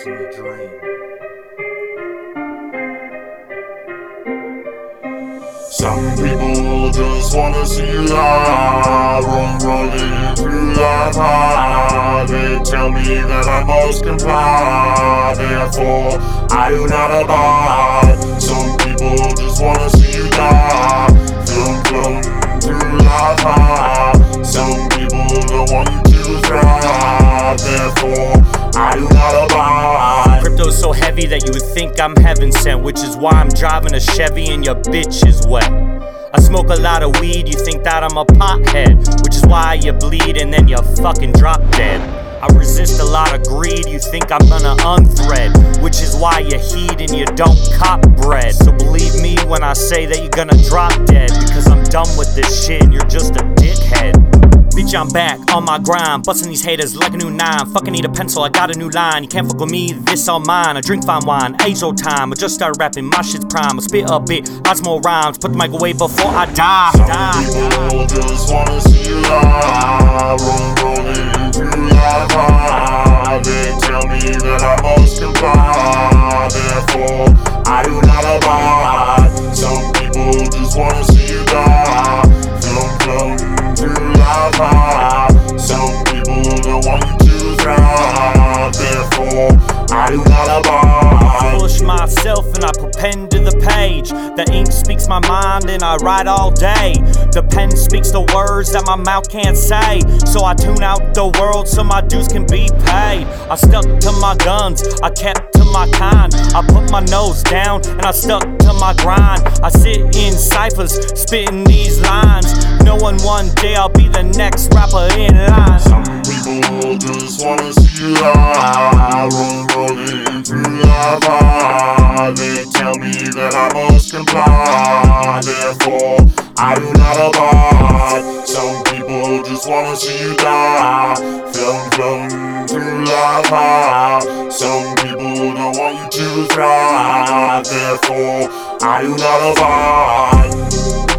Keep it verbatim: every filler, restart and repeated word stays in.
chasing your dream. Some people just wanna see you live, run rolling through life high. They tell me that I must comply, therefore I do not abide. Some people just wanna see you die, feel floating through life high. Some people don't want you to thrive, therefore I do not abide. Crypto's so heavy that you would think I'm heaven sent, which is why I'm driving a Chevy and your bitch is wet. I smoke a lot of weed, you think that I'm a pothead, which is why you bleed and then you fucking drop dead. I resist a lot of greed, you think I'm gonna unthread, which is why you heed and you don't cop bread. So believe me when I say that you're gonna drop dead, because I'm done with this shit and you're just a dickhead. Bitch, I'm back on my grind, busting these haters like a new nine. Fucking need a pencil, I got a new line. You can't fuck with me, this all mine. I drink fine wine, age old time. I just started rapping, my shit's prime. I spit a bit, lots more rhymes. Put the mic away before I die. Some die, people die. just wanna see you live, run rolling through life high. They tell me that I must comply, therefore I do not abide. Some people just wanna see you die, feel floating through life high. Some people don't want you to thrive, therefore I do not abide. I push myself and I put pen to the page. The ink speaks my mind and I write all day. The pen speaks the words that my mouth can't say. So I tune out the world so my dues can be paid. I stuck to my guns, I kept to my kind. I put my nose down and I stuck to my grind. I sit in ciphers, spitting these lines, knowing one day I'll be the next rapper in line. Some people just wanna see you live, run rolling through life high. They tell me that I must comply, therefore I do not abide. Some people just wanna see you die, feel floating through life high. Some people don't want you to thrive, therefore I do not abide.